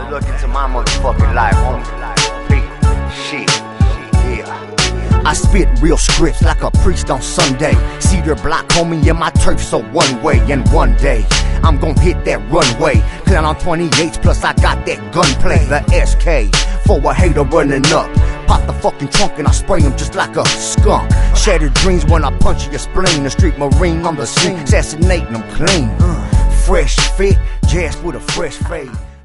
look into my motherfucking life, homie. Shit, yeah. I spit real scripts like a priest on Sunday. Cedar block, homie, and my turf so one way. And one day, I'm gon' hit that runway. Clown on 28s, plus I got that gunplay. The SK, for a hater running up. Pop the fucking trunk and I spray him just like a skunk. Shattered dreams when I punch your spleen. The street marine on the scene, assassinating them clean. Fresh fit, jazz with a fresh fade.